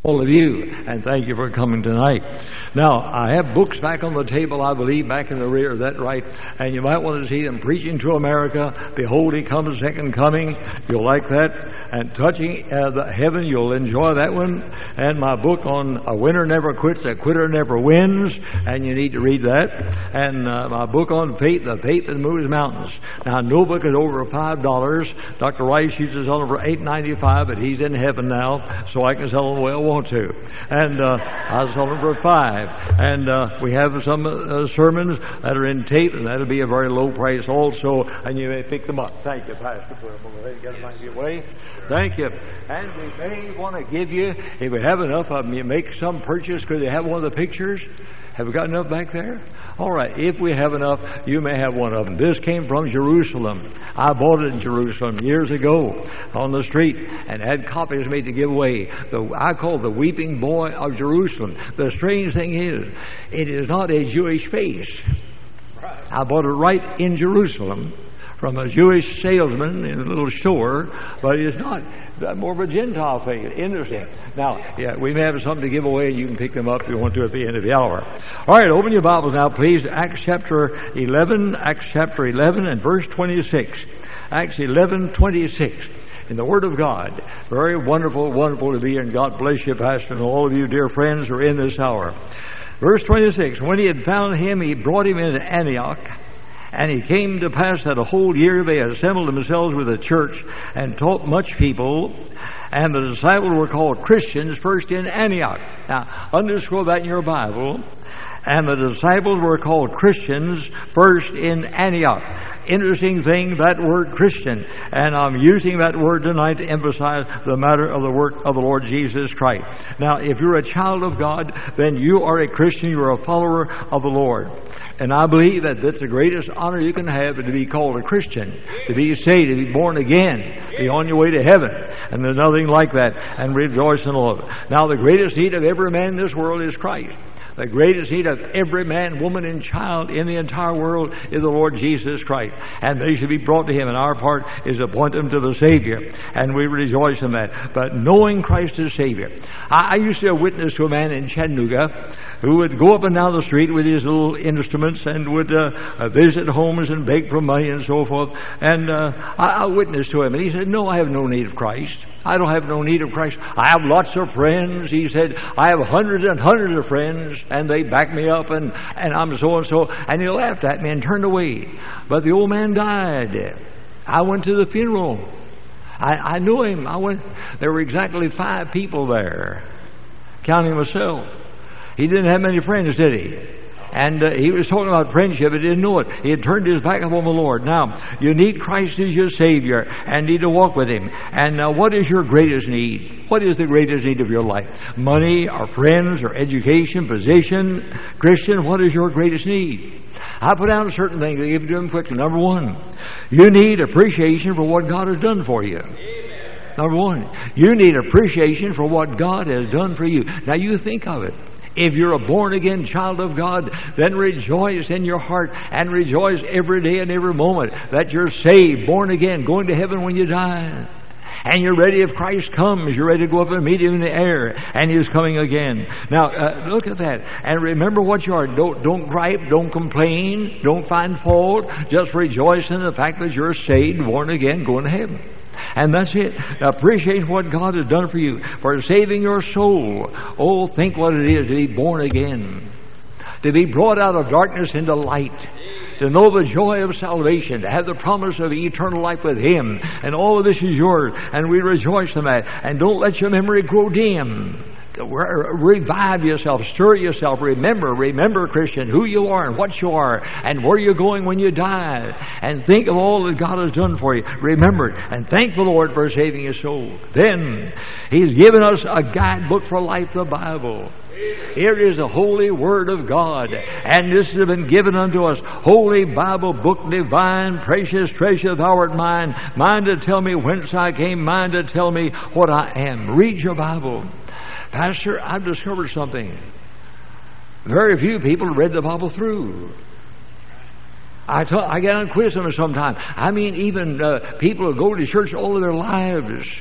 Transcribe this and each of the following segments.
All of you, and thank you for coming tonight. Now, I have books back on the table, I believe, back in the rear. Is that right? And you might want to see them. Preaching to America, Behold, He Comes, Second Coming. You'll like that. And Touching the Heaven, you'll enjoy that one. And my book on A Winner Never Quits, A Quitter Never Wins, and you need to read that. And my book on faith, The Faith That Moves Mountains. Now, no book is over $5. Dr. Rice used to sell them for $8.95, but he's in heaven now, so I can sell them the way I want to. And I'll sell them for $5. And we have some sermons that are in tape, and that'll be a very low price also, and you may pick them up. Thank you, Pastor. Put them over there. Get them out of your way. Thank you. And we may want to give you, if we have enough of them, you make some purchase. Could they have one of the pictures? Have we got enough back there? All right, if we have enough, you may have one of them. This came from Jerusalem. I bought it in Jerusalem years ago on the street and had copies made to give away. I call it the weeping boy of Jerusalem. The strange thing is, it is not a Jewish face. I bought it right in Jerusalem from a Jewish salesman in a little store, but it's not. More of a Gentile face. Interesting. Now, yeah, we may have something to give away. You can pick them up if you want to at the end of the hour. All right, open your Bibles now, please. Acts chapter 11 and verse 26. Acts 11:26. In the Word of God. Very wonderful, wonderful to be here. And God bless you, Pastor, and all of you dear friends who are in this hour. Verse 26. When he had found him, he brought him into Antioch. And it came to pass that a whole year they assembled themselves with the church and taught much people. And the disciples were called Christians first in Antioch. Now, underscore that in your Bible. And the disciples were called Christians first in Antioch. Interesting thing, that word Christian. And I'm using that word tonight to emphasize the matter of the work of the Lord Jesus Christ. Now, if you're a child of God, then you are a Christian. You're a follower of the Lord. And I believe that that's the greatest honor you can have, to be called a Christian, to be saved, to be born again, to be on your way to heaven. And there's nothing like that. And rejoice in all of it. Now, the greatest need of every man in this world is Christ. The greatest need of every man, woman, and child in the entire world is the Lord Jesus Christ. And they should be brought to Him. And our part is to point them to the Savior. And we rejoice in that. But knowing Christ as Savior. I used to witness to a man in Chattanooga who would go up and down the street with his little instruments and would visit homes and beg for money and so forth. And I witnessed to him. And he said, no, I have no need of Christ. I don't have no need of Christ. I have lots of friends. He said, I have hundreds and hundreds of friends, and they back me up, and I'm so-and-so. And he laughed at me and turned away. But the old man died. I went to the funeral. I knew him. There were exactly 5 people there, counting myself. He didn't have many friends, did he? And he was talking about friendship. He didn't know it. He had turned his back upon the Lord. Now, you need Christ as your Savior and need to walk with Him. And what is your greatest need? What is the greatest need of your life? Money or friends or education, position? Christian, what is your greatest need? I put down certain things. I give it to them quickly. Number 1, you need appreciation for what God has done for you. Number 1, you need appreciation for what God has done for you. Now, you think of it. If you're a born-again child of God, then rejoice in your heart and rejoice every day and every moment that you're saved, born again, going to heaven when you die. And you're ready if Christ comes. You're ready to go up and meet Him in the air. And He's coming again. Now, look at that. And remember what you are. Don't gripe. Don't complain. Don't find fault. Just rejoice in the fact that you're saved, born again, going to heaven. And that's it. Appreciate what God has done for you, for saving your soul. Oh, think what it is to be born again, to be brought out of darkness into light, to know the joy of salvation, to have the promise of eternal life with Him. And all of this is yours, and we rejoice in that. And don't let your memory grow dim. Revive yourself, stir yourself. Remember, Christian, who you are and what you are and where you're going when you die. And think of all that God has done for you. Remember it and thank the Lord for saving your soul. Then He's given us a guidebook for life, the Bible. Here is the holy Word of God, and this has been given unto us. Holy Bible book divine, precious treasure thou art mine. Mine to tell me whence I came, mine to tell me what I am. Read your Bible. Pastor, I've discovered something. Very few people read the Bible through. I get on quiz them sometimes. I mean, even people who go to church all of their lives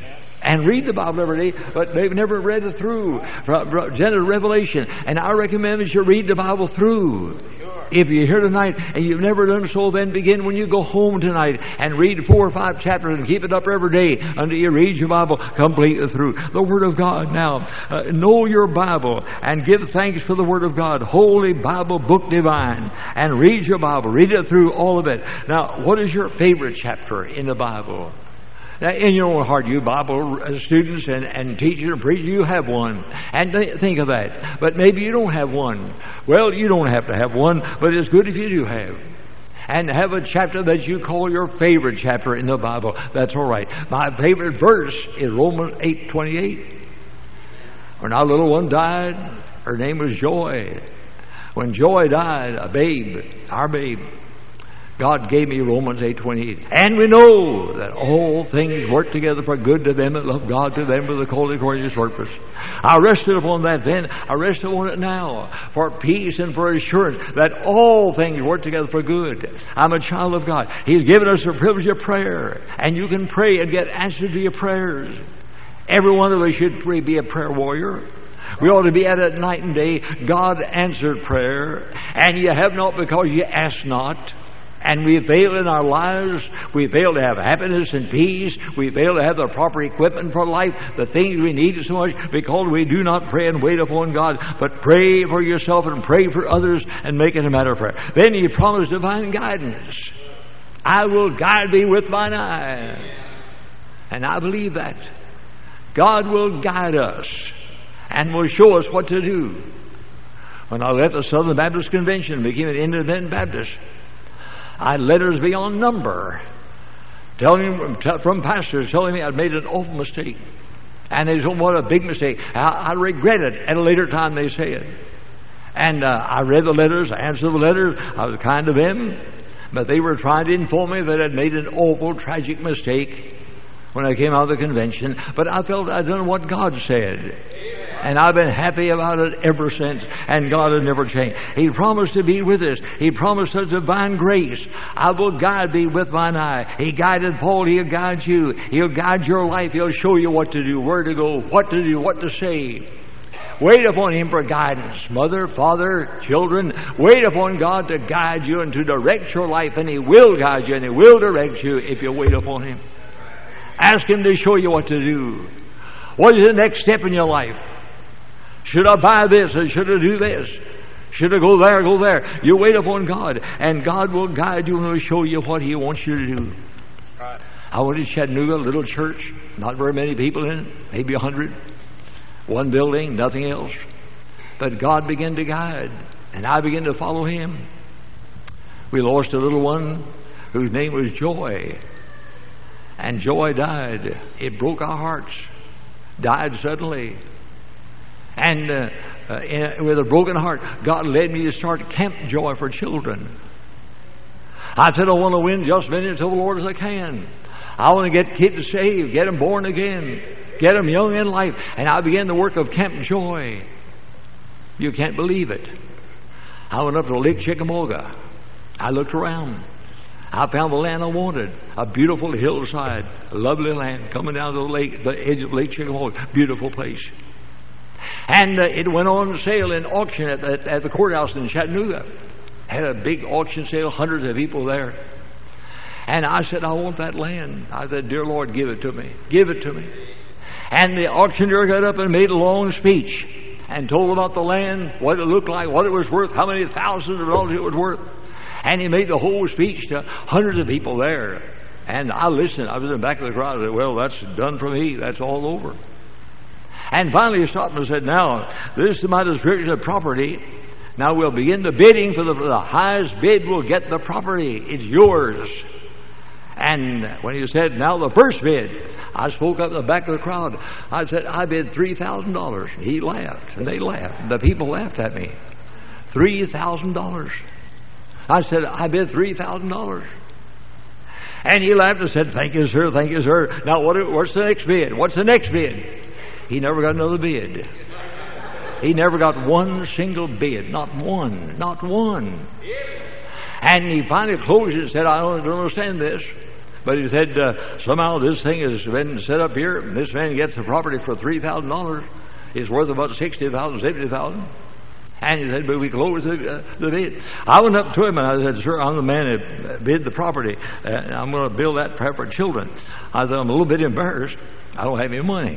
and read the Bible every day, but they've never read it through from Genesis to Revelation. And I recommend that you read the Bible through. If you're here tonight and you've never done so, then begin when you go home tonight and read 4 or 5 chapters and keep it up every day until you read your Bible completely through. The Word of God. Now, know your Bible and give thanks for the Word of God. Holy Bible, book divine. And read your Bible. Read it through, all of it. Now, what is your favorite chapter in the Bible? Now, in your own heart, you Bible students and teachers and preachers, you have one. And think of that. But maybe you don't have one. Well, you don't have to have one, but it's good if you do have. And have a chapter that you call your favorite chapter in the Bible. That's all right. My favorite verse is Romans 8:28. When our little one died, her name was Joy. When Joy died, a babe, our babe, God gave me Romans 8:28. And we know that all things work together for good to them that love God, to them for the called according to His purpose. I rested upon that then. I rest upon it now for peace and for assurance that all things work together for good. I'm a child of God. He's given us the privilege of prayer. And you can pray and get answers to your prayers. Every one of us should be a prayer warrior. We ought to be at it night and day. God answered prayer. And you have not because you ask not. And we fail in our lives. We fail to have happiness and peace. We fail to have the proper equipment for life, the things we need so much, because we do not pray and wait upon God, but pray for yourself and pray for others and make it a matter of prayer. Then He promised divine guidance. I will guide thee with mine eye. And I believe that. God will guide us and will show us what to do. When I left the Southern Baptist Convention and became an independent Baptist, I had letters beyond number from pastors telling me I'd made an awful mistake. And they said, what a big mistake. I regret it at a later time, they say it. And I read the letters, I answered the letters, I was kind to them, but they were trying to inform me that I'd made an awful, tragic mistake when I came out of the convention. But I felt I'd done what God said. And I've been happy about it ever since. And God has never changed. He promised to be with us. He promised us divine grace. I will guide thee with mine eye. He guided Paul. He'll guide you. He'll guide your life. He'll show you what to do, where to go, what to do, what to say. Wait upon Him for guidance. Mother, father, children, wait upon God to guide you and to direct your life. And He will guide you and He will direct you if you wait upon Him. Ask Him to show you what to do. What is the next step in your life? Should I buy this or should I do this? Should I go there, go there? You wait upon God, and God will guide you and will show you what He wants you to do. Right. I went to Chattanooga, a little church, not very many people in it, maybe 100. One building, nothing else. But God began to guide, and I began to follow Him. We lost a little one whose name was Joy. And Joy died. It broke our hearts. Died suddenly. And with a broken heart, God led me to start Camp Joy for children. I said I want to win just as many to the Lord as I can. I want to get kids saved, get them born again, get them young in life. And I began the work of Camp Joy. You can't believe it. I went up to Lake Chickamauga. I looked around. I found the land I wanted. A beautiful hillside, a lovely land coming down to the lake, the edge of Lake Chickamauga. Beautiful place. And it went on sale in auction at the courthouse in Chattanooga. Had a big auction sale, hundreds of people there. And I said, I want that land. I said, dear Lord, give it to me. Give it to me. And the auctioneer got up and made a long speech and told about the land, what it looked like, what it was worth, how many thousands of dollars it was worth. And he made the whole speech to hundreds of people there. And I listened. I was in the back of the crowd. I said, well, that's done for me. That's all over. And finally he stopped and said, now, this is my description of property. Now we'll begin the bidding for the highest bid will get the property. It's yours. And when he said, now the first bid, I spoke up in the back of the crowd. I said, I bid $3,000. He laughed, and they laughed. The people laughed at me. $3,000. I said, I bid $3,000. And he laughed and said, thank you, sir, thank you, sir. Now what's the next bid? What's the next bid? He never got another bid. He never got one single bid. Not one. Not one. And he finally closed it and said, I don't understand this. But he said, somehow this thing has been set up here, and this man gets the property for $3,000. It's worth about $60,000, $70,000. And he said, but we closed the bid. I went up to him and I said, sir, I'm the man that bid the property. And I'm going to build that for children. I said, I'm a little bit embarrassed. I don't have any money.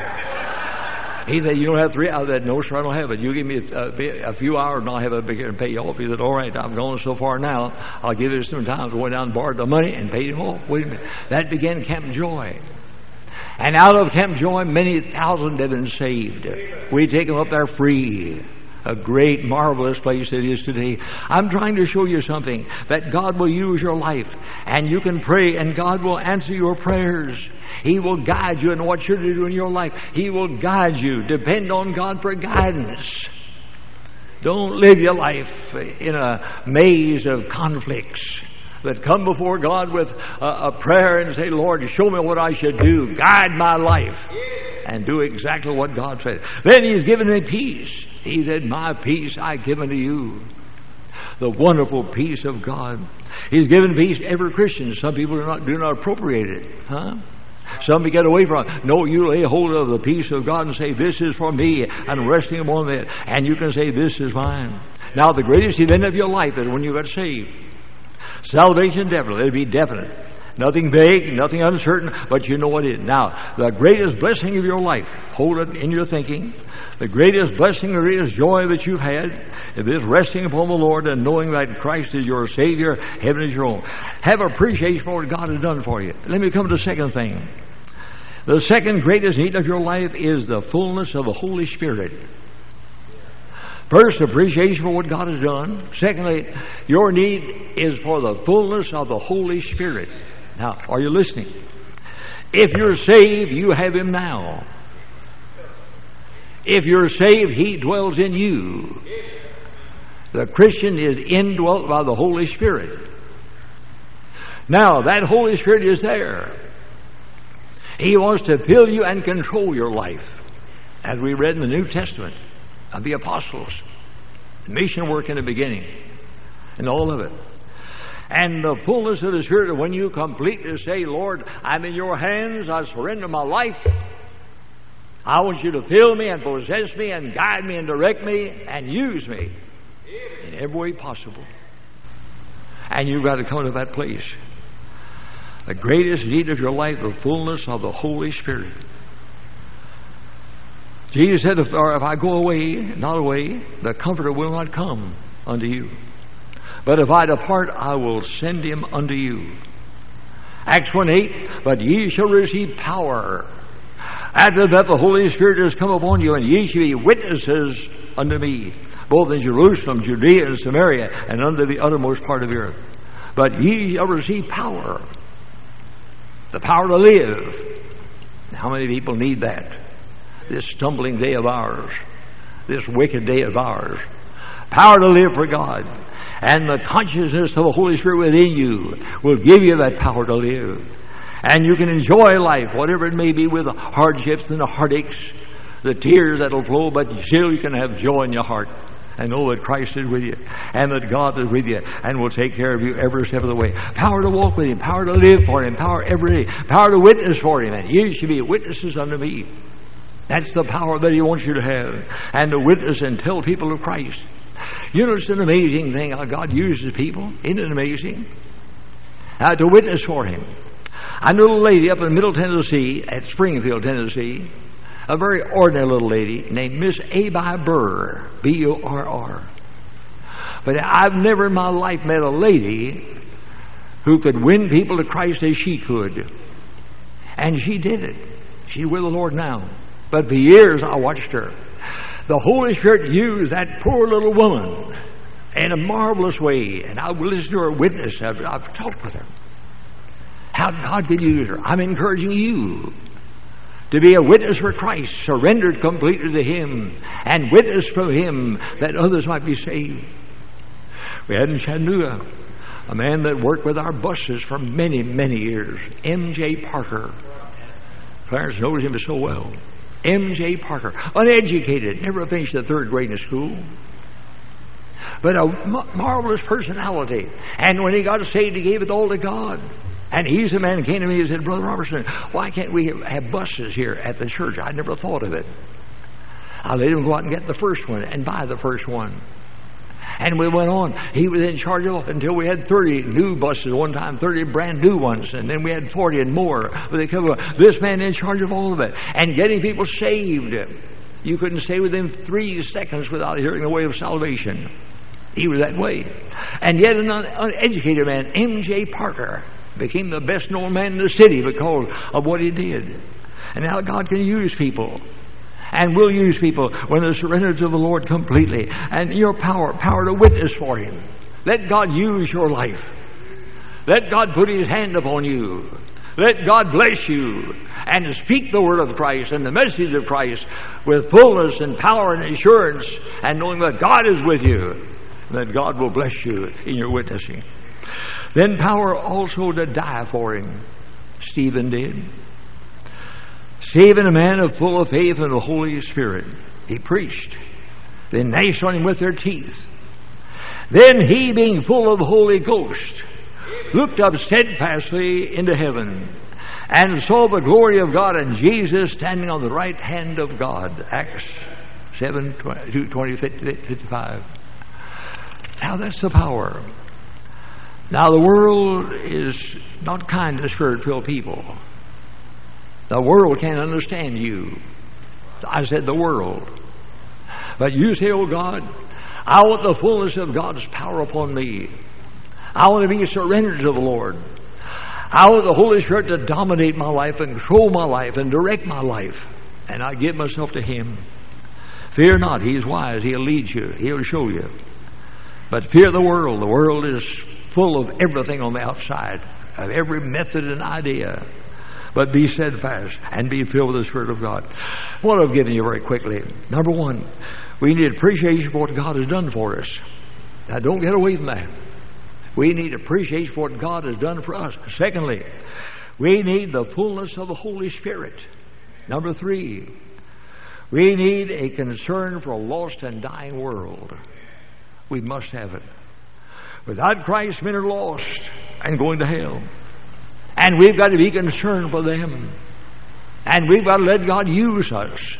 He said, you don't have three? I said, no, sir, I don't have it. You give me a few hours and I'll have it and pay you off. He said, all right, I'm going so far now. I'll give you some time to go down and borrow the money and pay him off. Wait a minute. That began Camp Joy. And out of Camp Joy, many thousands have been saved. We take them up there free. A great, marvelous place it is today. I'm trying to show you something, that God will use your life, and you can pray, and God will answer your prayers. He will guide you in what you're to do in your life. He will guide you. Depend on God for guidance. Don't live your life in a maze of conflicts, but come before God with a prayer and say, Lord, show me what I should do. Guide my life. And do exactly what God said. Then He's given me peace. He said, my peace I give unto you. The wonderful peace of God. He's given peace to every Christian. Some people do not appropriate it. Some get away from it. No, you lay hold of the peace of God and say, this is for me, and resting upon it. And you can say, this is mine. Now, the greatest event of your life is when you got saved. Salvation, definitely. It'll be definite. Nothing vague, nothing uncertain, but you know what it is. Now, the greatest blessing of your life, hold it in your thinking. The greatest blessing, the greatest joy that you've had is this resting upon the Lord and knowing that Christ is your Savior, heaven is your home. Have appreciation for what God has done for you. Let me come to the second thing. The second greatest need of your life is the fullness of the Holy Spirit. First, appreciation for what God has done. Secondly, your need is for the fullness of the Holy Spirit. Now, are you listening? If you're saved, you have Him now. If you're saved, He dwells in you. The Christian is indwelt by the Holy Spirit. Now, that Holy Spirit is there. He wants to fill you and control your life, as we read in the New Testament of the apostles, the mission work in the beginning, and all of it. And the fullness of the Spirit, when you completely say, Lord, I'm in your hands, I surrender my life. I want you to fill me and possess me and guide me and direct me and use me in every way possible. And you've got to come to that place. The greatest need of your life, the fullness of the Holy Spirit. Jesus said, if I go away, not away, the Comforter will not come unto you. But if I depart, I will send Him unto you. Acts 1:8, but ye shall receive power. After that the Holy Spirit has come upon you, and ye shall be witnesses unto me, both in Jerusalem, Judea, and Samaria, and unto the uttermost part of the earth. But ye shall receive power. The power to live. How many people need that? This stumbling day of ours. This wicked day of ours. Power to live for God. And the consciousness of the Holy Spirit within you will give you that power to live. And you can enjoy life, whatever it may be, with the hardships and the heartaches, the tears that will flow, but still you can have joy in your heart and know that Christ is with you and that God is with you and will take care of you every step of the way. Power to walk with Him, power to live for Him, power every day, power to witness for Him. And ye shall be witnesses unto me. That's the power that He wants you to have, and to witness and tell people of Christ. You know, it's an amazing thing how God uses people. Isn't it amazing? To witness for Him. I knew a little lady up in Middle Tennessee, at Springfield, Tennessee, a very ordinary little lady named Miss Abi Burr, B-U-R-R. But I've never in my life met a lady who could win people to Christ as she could. And she did it. She's with the Lord now. But for years I watched her. The Holy Spirit used that poor little woman in a marvelous way. And I will listen to her witness. I've talked with her. How God can use her. I'm encouraging you to be a witness for Christ, surrendered completely to Him, and witness from Him that others might be saved. We had in Chattanooga a man that worked with our buses for many, many years, M.J. Parker. Clarence knows him so well. M.J. Parker, uneducated, never finished the third grade in school, but a marvelous personality. And when he got saved, he gave it all to God. And he's the man who came to me and said, Brother Robertson, why can't we have buses here at the church? I never thought of it. I let him go out and get the first one and buy the first one. And we went on. He was in charge of until we had 30 new buses one time, 30 brand new ones, and then we had 40 and more. This man in charge of all of it. And getting people saved. You couldn't stay within 3 seconds without hearing the way of salvation. He was that way. And yet an uneducated man, M.J. Parker, became the best known man in the city because of what he did. And now God can use people. And will use people when they're surrendered to the Lord completely. And your power to witness for Him. Let God use your life. Let God put His hand upon you. Let God bless you. And speak the word of Christ and the message of Christ with fullness and power and assurance. And knowing that God is with you. And that God will bless you in your witnessing. Then power also to die for Him. Stephen did. Stephen, a man full of faith and the Holy Spirit. He preached. They gnashed on him with their teeth. Then he, being full of the Holy Ghost, looked up steadfastly into heaven and saw the glory of God and Jesus standing on the right hand of God. Acts 7:20-55. Now that's the power. Now the world is not kind to Spirit-filled people. The world can't understand you. I said the world. But you say, oh God, I want the fullness of God's power upon me. I want to be surrendered to the Lord. I want the Holy Spirit to dominate my life and control my life and direct my life. And I give myself to Him. Fear not, He's wise. He'll lead you. He'll show you. But fear the world. The world is full of everything on the outside, of every method and idea. But be steadfast and be filled with the Spirit of God. What I've given you very quickly. Number one, we need appreciation for what God has done for us. Now don't get away from that. We need appreciation for what God has done for us. Secondly, we need the fullness of the Holy Spirit. Number three, we need a concern for a lost and dying world. We must have it. Without Christ, men are lost and going to hell. And we've got to be concerned for them. And we've got to let God use us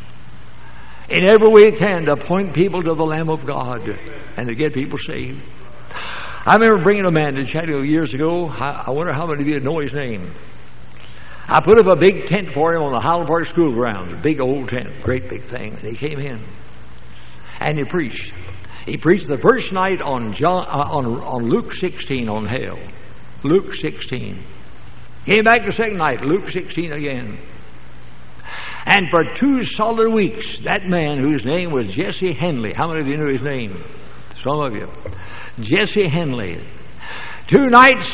in every way He can to point people to the Lamb of God and to get people saved. I remember bringing a man to Chattanooga years ago. I wonder how many of you know his name. I put up a big tent for him on the Highland Park School grounds, a big old tent, great big thing. And he came in and he preached. He preached the first night on Luke 16 on hell. Luke 16. Came back the second night, Luke 16 again. And for 2 solid weeks, that man whose name was Jesse Henley. How many of you knew his name? Some of you. Jesse Henley. 2 nights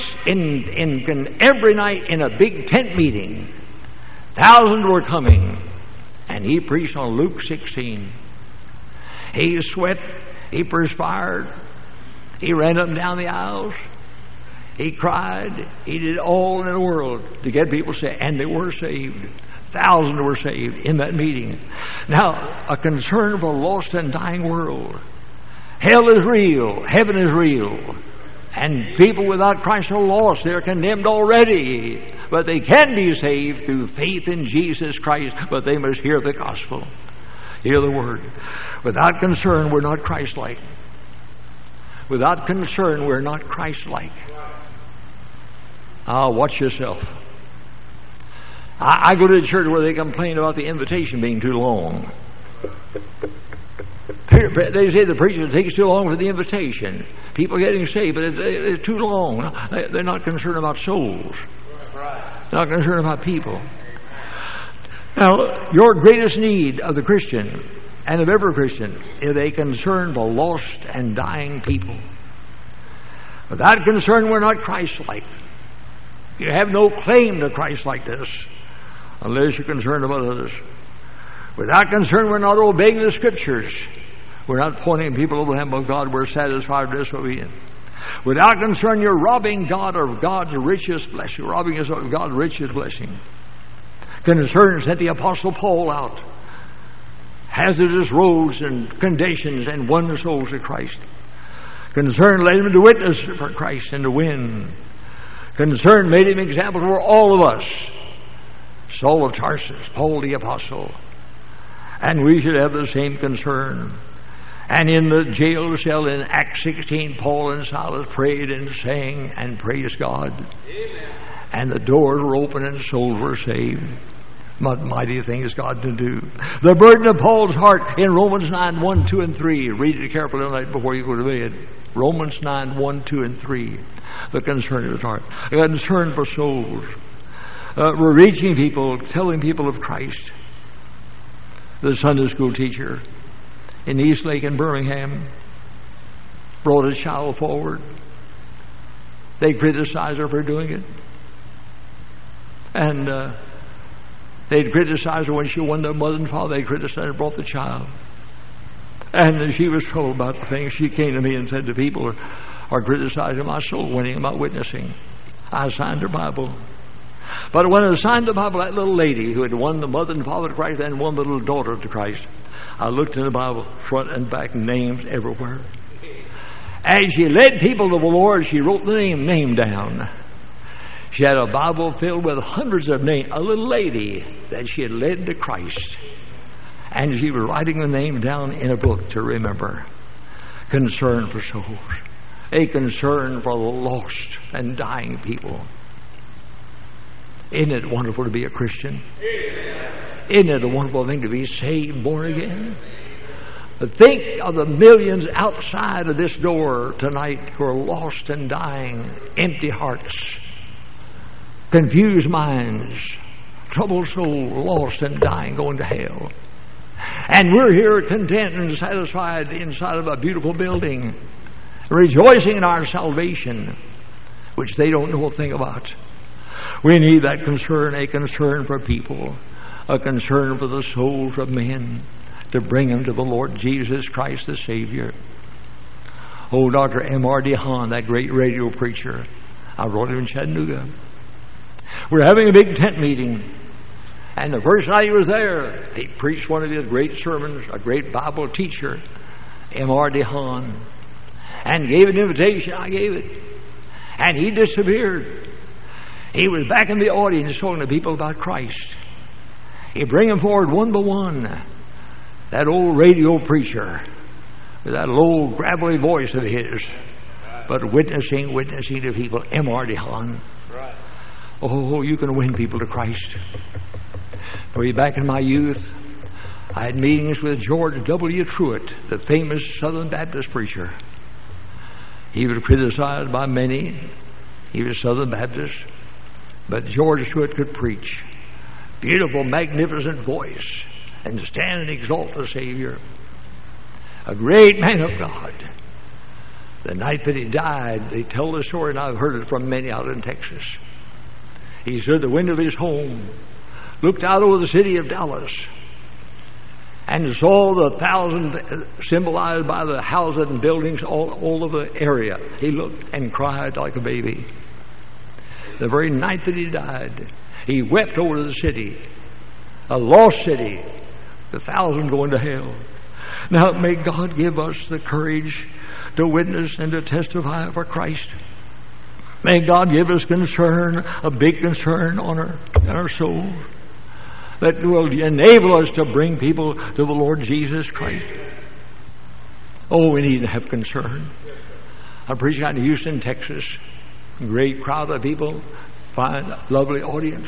every night in a big tent meeting. Thousands were coming. And he preached on Luke 16. He sweat. He perspired. He ran up and down the aisles. He cried. He did all in the world to get people saved. And they were saved. Thousands were saved in that meeting. Now, a concern for a lost and dying world. Hell is real. Heaven is real. And people without Christ are lost. They're condemned already. But they can be saved through faith in Jesus Christ. But they must hear the gospel. Hear the word. Without concern, we're not Christ-like. Without concern, we're not Christ-like. Watch yourself. I go to a church where they complain about the invitation being too long. They say the preacher takes too long for the invitation. People getting saved, but it's too long. They're not concerned about souls. They're not concerned about people. Now, your greatest need of the Christian and of every Christian is a concern for lost and dying people. Without concern, we're not Christ-like. You have no claim to Christ-likeness unless you're concerned about others. Without concern, we're not obeying the Scriptures. We're not pointing people to the Lamb of God. We're satisfied with disobedience. Without concern, you're robbing God of God's richest blessing. Robbing us of God's richest blessing. Concern sent the Apostle Paul out. Hazardous roads and conditions and won souls to Christ. Concern led him to witness for Christ and to win. Concern made him example for all of us. Saul of Tarsus, Paul the Apostle. And we should have the same concern. And in the jail cell in Acts 16, Paul and Silas prayed and sang and praised God. Amen. And the doors were open and souls were saved. What mighty things God can do. The burden of Paul's heart in Romans 9, 1, 2, and 3. Read it carefully tonight before you go to bed. Romans 9, 1, 2, and 3. The concern of his heart. A concern for souls. We're reaching people, telling people of Christ. The Sunday school teacher in Eastlake in Birmingham brought a child forward. They criticized her for doing it. And they'd criticized her when she won the mother and father. They criticized her, brought the child. And she was troubled about the thing. She came to me and said, the people are criticizing my soul winning about witnessing. I signed her Bible. But when I signed the Bible, that little lady who had won the mother and father to Christ and won the little daughter to Christ, I looked in the Bible, front and back, names everywhere. As she led people to the Lord, she wrote the name down. She had a Bible filled with hundreds of names. A little lady that she had led to Christ. And she was writing the name down in a book to remember. Concern for souls. A concern for the lost and dying people. Isn't it wonderful to be a Christian? Isn't it a wonderful thing to be saved, born again? But think of the millions outside of this door tonight who are lost and dying, empty hearts, confused minds, troubled soul, lost and dying, going to hell. And we're here content and satisfied inside of a beautiful building, rejoicing in our salvation, which they don't know a thing about. We need that concern, a concern for people, a concern for the souls of men, to bring them to the Lord Jesus Christ the Savior. Oh, Dr. M.R. DeHaan, that great radio preacher, I wrote him in Chattanooga. We're having a big tent meeting, and the first night he was there, he preached one of his great sermons, a great Bible teacher, M.R. DeHaan, and gave an invitation. I gave it, and he disappeared. He was back in the audience talking to people about Christ. He'd bring them forward one by one. That old radio preacher with that low, gravelly voice of his, but witnessing to people. M.R. DeHaan. Right. Oh, you can win people to Christ. Way back in my youth, I had meetings with George W. Truett, the famous Southern Baptist preacher. He was criticized by many. He was Southern Baptist. But George Truett could preach. Beautiful, magnificent voice. And stand and exalt the Savior. A great man of God. The night that he died, they tell the story, and I've heard it from many out in Texas. He stood at the window of his home, looked out over the city of Dallas, and saw the 1,000 symbolized by the houses and buildings all over the area. He looked and cried like a baby. The very night that he died, he wept over the city, a lost city, the 1,000 going to hell. Now may God give us the courage to witness and to testify for Christ. May God give us concern, a big concern on our souls, that will enable us to bring people to the Lord Jesus Christ. Oh, we need to have concern. I preached out in Houston, Texas. Great crowd of people, fine, lovely audience.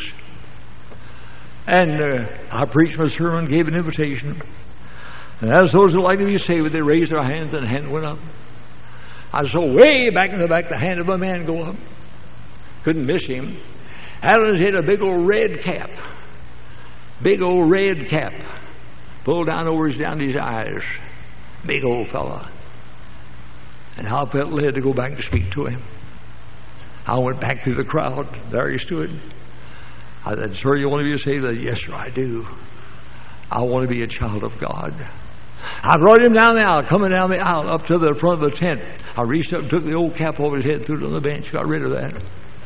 And I preached my sermon, gave an invitation. And as those who like to be saved, they raised their hands and the hand went up. I saw way back in the back the hand of a man go up. Couldn't miss him. Adams had a big old red cap. Big old red cap. Pulled down to his eyes. Big old fella. And I felt led to go back to speak to him. I went back to the crowd. There he stood. I said, "Sir, you want to be saved?" He said, "Yes, sir, I do. I want to be a child of God." I brought him down the aisle, coming down the aisle up to the front of the tent. I reached up and took the old cap over his head, threw it on the bench, got rid of that.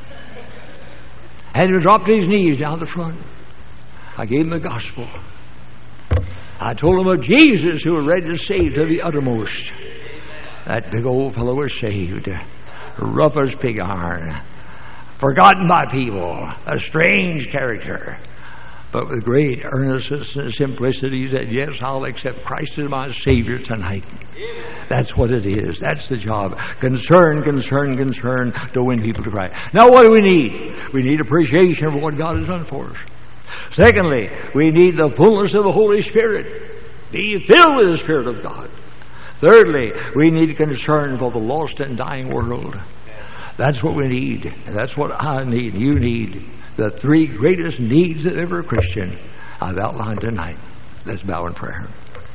Had him drop to his knees down the front. I gave him the gospel. I told him of Jesus who was ready to save to the uttermost. That big old fellow was saved. Rough as pig iron. forgotten by people, a strange character. But with great earnestness and simplicity, he said, yes, I'll accept Christ as my Savior tonight. That's what it is. That's the job. Concern to win people to Christ. Now what do we need? We need appreciation for what God has done for us. Secondly, we need the fullness of the Holy Spirit. Be filled with the Spirit of God. Thirdly, we need concern for the lost and dying world. That's what we need. That's what I need. You need. The three greatest needs of every Christian I've outlined tonight. Let's bow in prayer.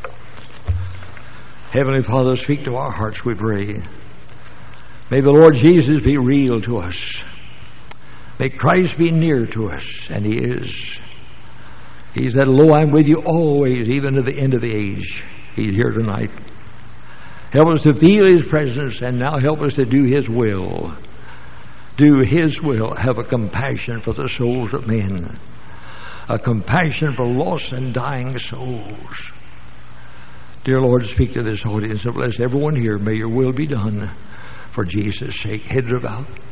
Heavenly Father, speak to our hearts, we pray. May the Lord Jesus be real to us. May Christ be near to us, and He is. He said, lo, I'm with you always, even to the end of the age. He's here tonight. Help us to feel His presence, and now help us to do His will. Do His will. Have a compassion for the souls of men. A compassion for lost and dying souls. Dear Lord, speak to this audience and bless everyone here. May your will be done for Jesus' sake. Heads are bowed.